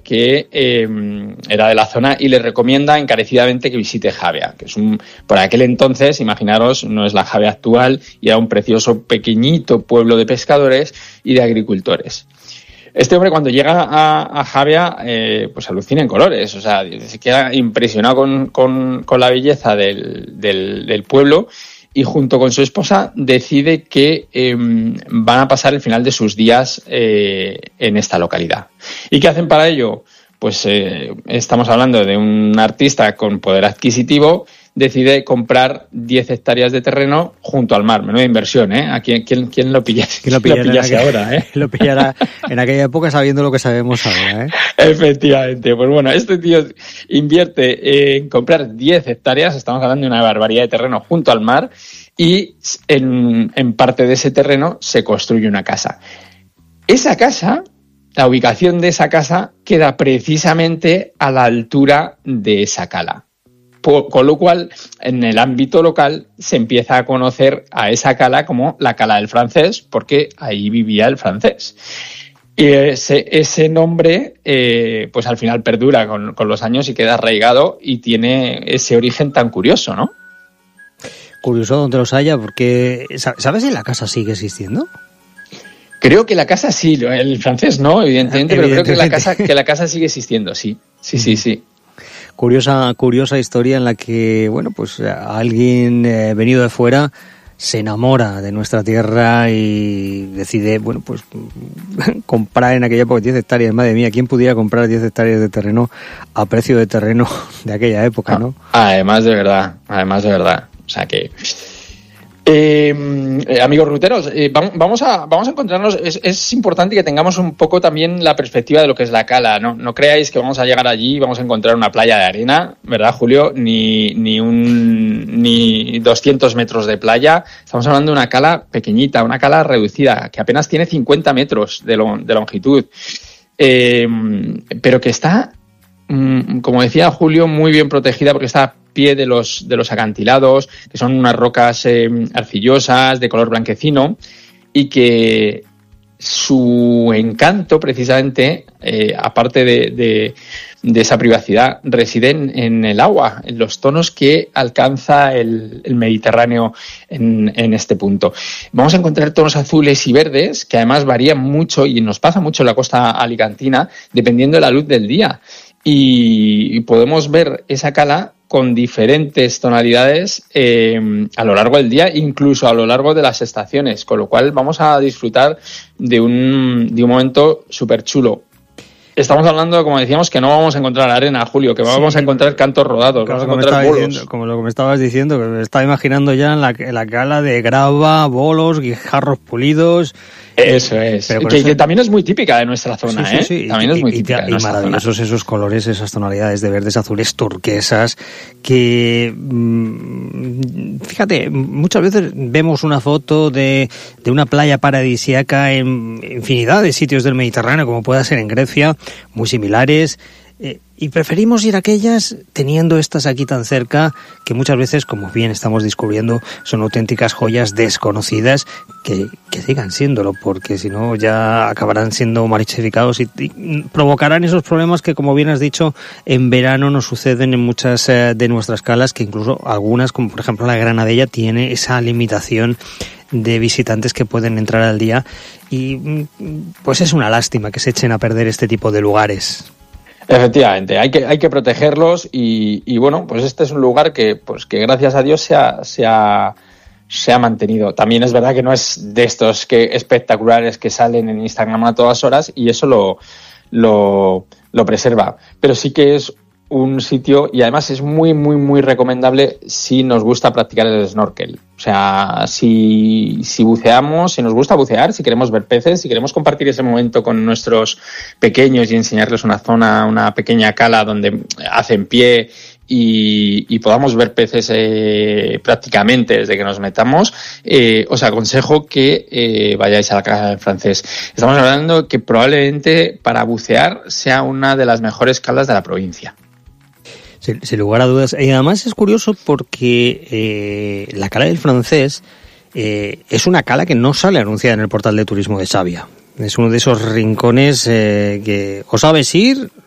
que era de la zona y le recomienda encarecidamente que visite Javea, que es por aquel entonces, imaginaros, no es la Javea actual, y era un precioso pequeñito pueblo de pescadores y de agricultores. Este hombre, cuando llega a Javea, pues alucina en colores, o sea, se queda impresionado con la belleza del pueblo, y junto con su esposa decide que van a pasar el final de sus días en esta localidad. ¿Y qué hacen para ello? Pues estamos hablando de un artista con poder adquisitivo, decide comprar 10 hectáreas de terreno junto al mar. Menuda inversión, ¿eh? ¿A quién lo pillase? ¿Quién lo pillase ahora, eh? Lo pillará en aquella época sabiendo lo que sabemos ahora, ¿eh? Efectivamente. Pues bueno, este tío invierte en comprar 10 hectáreas, estamos hablando de una barbaridad de terreno junto al mar, y en parte de ese terreno se construye una casa. Esa casa, la ubicación de esa casa, queda precisamente a la altura de esa cala. Con lo cual, en el ámbito local se empieza a conocer a esa cala como la Cala del Francés, porque ahí vivía el francés. Y ese nombre, pues al final perdura con los años y queda arraigado y tiene ese origen tan curioso, ¿no? Curioso donde los haya, porque ¿sabes si la casa sigue existiendo? Creo que la casa sí, el francés no, evidentemente, pero creo que la casa sigue existiendo, sí. Sí. Curiosa historia en la que, bueno, pues alguien venido de fuera se enamora de nuestra tierra y decide, bueno, pues comprar en aquella época 10 hectáreas. Madre mía, ¿quién pudiera comprar 10 hectáreas de terreno a precio de terreno de aquella época, no? Además de verdad. O sea que... amigos ruteros, vamos a encontrarnos. Es importante que tengamos un poco también la perspectiva de lo que es la cala, ¿no? No creáis que vamos a llegar allí y vamos a encontrar una playa de arena, ¿verdad, Julio? Ni 200 metros de playa. Estamos hablando de una cala pequeñita, una cala reducida, que apenas tiene 50 metros de longitud, pero que está, como decía Julio, muy bien protegida porque está a pie de los acantilados, que son unas rocas arcillosas de color blanquecino, y que su encanto precisamente, aparte de esa privacidad, reside en el agua, en los tonos que alcanza el Mediterráneo en este punto. Vamos a encontrar tonos azules y verdes que además varían mucho, y nos pasa mucho en la costa alicantina, dependiendo de la luz del día. Y podemos ver esa cala con diferentes tonalidades a lo largo del día, incluso a lo largo de las estaciones, con lo cual vamos a disfrutar de un momento súper chulo. Estamos hablando, como decíamos, que no vamos a encontrar arena, Julio, que vamos a encontrar cantos rodados, claro, vamos a encontrar bolos. Como lo que me estabas diciendo, que me estaba imaginando ya en la cala de grava, bolos, guijarros pulidos. Eso es, que también es muy típica de nuestra zona, sí. También es muy típica de nuestra zona. Y maravillosos esos colores, esas tonalidades de verdes, azules, turquesas, que, fíjate, muchas veces vemos una foto de una playa paradisíaca en infinidad de sitios del Mediterráneo, como pueda ser en Grecia, muy similares, y preferimos ir a aquellas teniendo estas aquí tan cerca, que muchas veces, como bien estamos descubriendo, son auténticas joyas desconocidas que sigan siéndolo, porque si no ya acabarán siendo marichificados y provocarán esos problemas que, como bien has dicho, en verano nos suceden en muchas de nuestras calas, que incluso algunas, como por ejemplo la Granadella, tiene esa limitación de visitantes que pueden entrar al día, y pues es una lástima que se echen a perder este tipo de lugares. Efectivamente, hay que protegerlos y bueno, pues este es un lugar que gracias a Dios se ha mantenido. También es verdad que no es de estos espectaculares que salen en Instagram a todas horas, y eso lo preserva, pero sí que es un sitio, y además es muy, muy, muy recomendable si nos gusta practicar el snorkel. O sea, si buceamos, si nos gusta bucear, si queremos ver peces, si queremos compartir ese momento con nuestros pequeños y enseñarles una zona, una pequeña cala donde hacen pie y podamos ver peces prácticamente desde que nos metamos, os aconsejo que vayáis a la Cala del Francés. Estamos hablando que probablemente para bucear sea una de las mejores calas de la provincia. Sin lugar a dudas. Y además es curioso porque la Cala del Francés es una cala que no sale anunciada en el portal de turismo de Xàbia. Es uno de esos rincones que o sabes ir